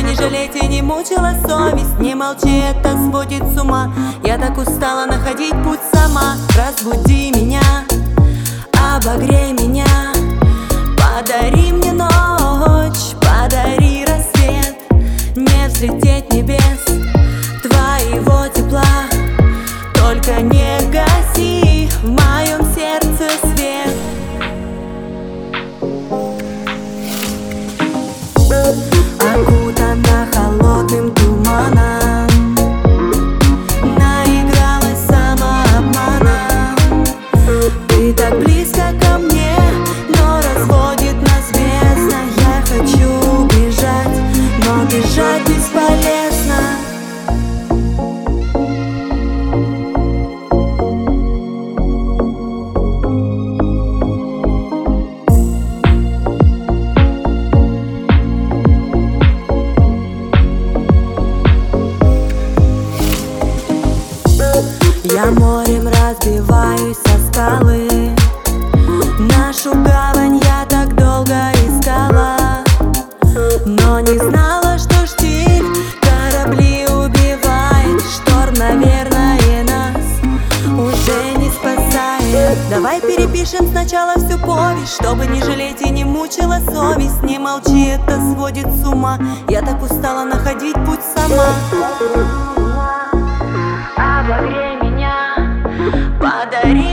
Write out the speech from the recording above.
не жалеть и не мучила совесть. Не молчи, это сводит с ума. Я так устала находить путь сама. Разбуди меня, обогрей меня, подари мне ночь, подари рассвет. Не взлететь небес твоего тепла, только не гаси в моем сердце свет. Окутана холодным туманом, наигралась самообманом. Ты так близко ко мне, но разводит нас бездна. Я хочу бежать, но бежать бесполезно. Я морем разбиваюсь о скалы. Нашу гавань я так долго искала, но не знала, что штиль корабли убивает. Шторм, наверное, нас уже не спасает. Давай перепишем сначала всю повесть, чтобы не жалеть и не мучила совесть. Не молчи, это сводит с ума. Я так устала находить путь сама. Обогрей меня, подари